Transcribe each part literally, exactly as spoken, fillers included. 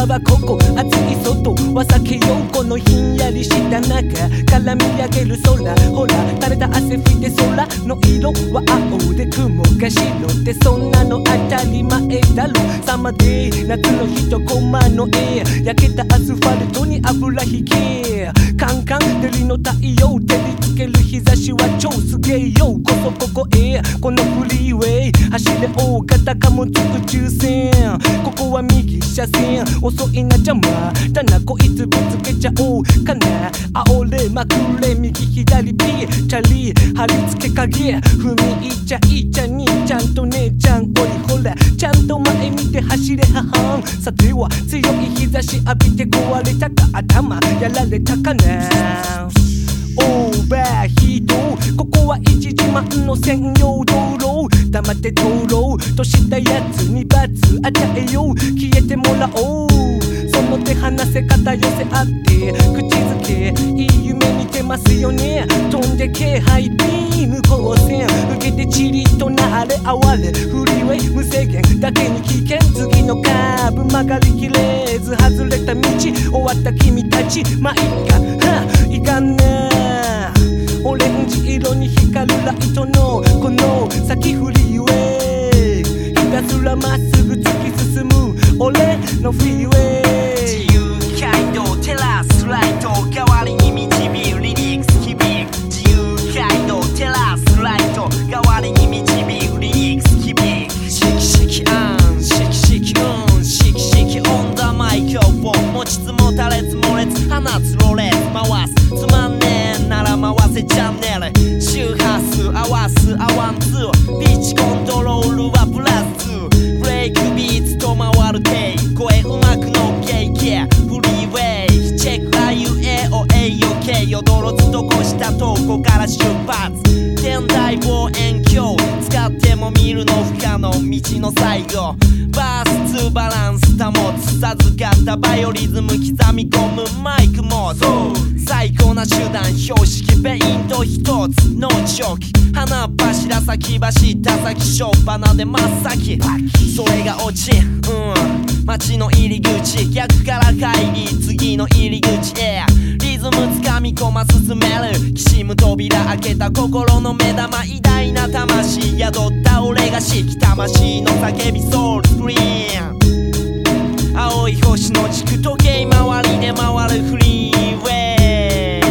今はここ暑い外は避けようこのひんやりした中から見上げる空ほら垂れた汗拭いて空の色は青で雲が白ってそんなの当たり前だろサマーデイ夏の一コマの絵焼けたアスファルトに油ひけカンカン照りの太陽照りつける日差しは超すげえよこそここへこのフリーウェイ走れ大型貨物宇宙船ここは右車線遅いな邪魔だなこいつぶつけちゃおうかな煽れまくれ右左ピーチャリ貼り付け影踏み入っちゃいちゃにちゃんと姉ちゃんおいほらちゃんと前見て走れ母さては強い日差し浴びて壊れたか頭やられたかなオーバーヒートここは一時満の専用道路黙って通ろうとしたやつに罰与えよう消えてもらおうその手離せ方寄せ合って口づけいい夢見てますよね飛んでけハイビーム光線受けてチリとなれ哀れフリーウェイ無制限だけに危険次のカーブ曲がりきれず外れた道終わった君たちまあいっかはいかんなオレンジ色に光るライトのこの先フリーウェイひたすらまっすぐ突き進む俺のフリーウェイ自由街道テラスライト代わりに導くリリックス響く自由街道テラスライト代わりに導くリリックス響くシキシキアンシキシキオンシキシキオンダマイクロフォン持ちつもたれつ猛烈放つロレス回すつまんねえなら回せチャンネル周波数合わす合わんつピッチコントロールはプラスにブレイクビーツと回るテイ声うまくのケイケフリーウェイチェック アイユーエーオーエーオーケー よどろつとこしたとこから出発天台望遠鏡使っても見るの不可能道の最後バースツーバランス保つ授かったバイオリズム刻み込むマイクモード最高な手段標識ペイント一つノーチョキ花柱先走った先しょっぱなで真っ先それが落ちうん街の入り口逆から帰り次の入り口へリズムつかみ込ま進めるきしむ扉開けた心の目玉偉大な魂宿った俺が敷き魂の叫びソウルスクリーン青い星の地区時計回りで回るフリーウェイ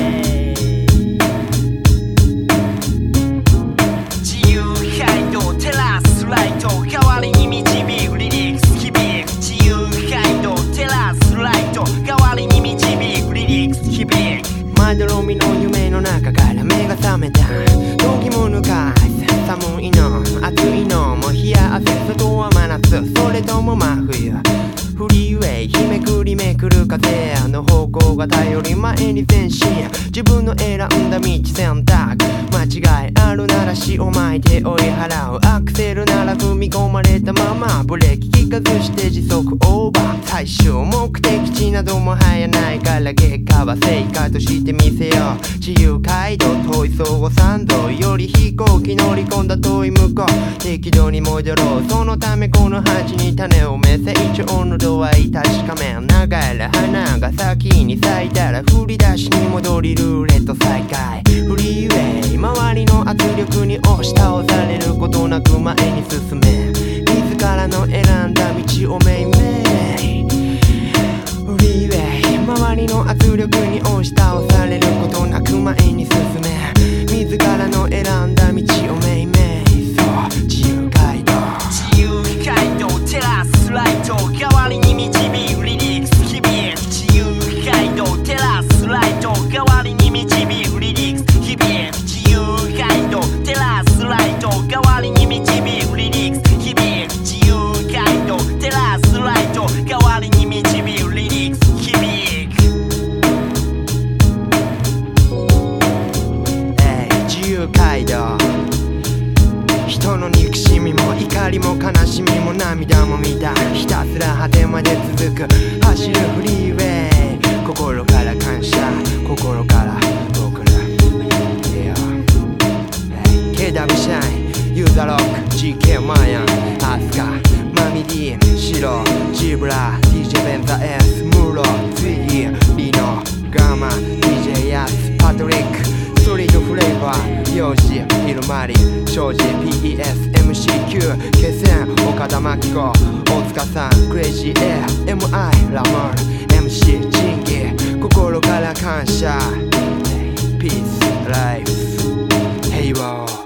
自由街道テラスライト代わりに導くリリックス響く自由街道テラスライト代わりに導くリリックス響くまどろみの夢の中から目が覚めた時も抜かす寒いの暑いのも冷や汗外は真夏それとも真冬フリーウェイ日めくりめくる風の方向が頼り前に前進自分の選んだ道選択間違いあるなら死を巻いて追い払うアクセルなら踏み込まれたままブレーキ効かずして時速オーバー最終目的地なども早ないから結果は成果としてみせよう自由街道遠い相互参道より飛行機乗り込んだ遠い向こう適度に戻ろうそのためこの鉢に種を埋め成長の度合い確かめ長い花が先に咲いたら振り出しに戻りルーレット再開フリーウェイ周りの圧力に押し倒されることなく前に進め自らの選んだ道をめいめいフリーウェイ周りの圧力に押し倒されることなく前に進め自らの選んだ道をめいめいそう自由街道自由街道テラスライト代わりに導くリリックス響く自由街道テラスライト代わりに導くリリックス響く自由街道テラスライト代わりに導くリリックス響く自由街道テラスライト代わりに導くリリックス響くアスパトリックストリートフレーバー幼児昼間り庄司 ピーイーエスエムシーキュー 決戦岡田真紀子大塚さんクレイジーエア エムアイ ラマー エムシー 仁義心から感謝 Peace Life 平和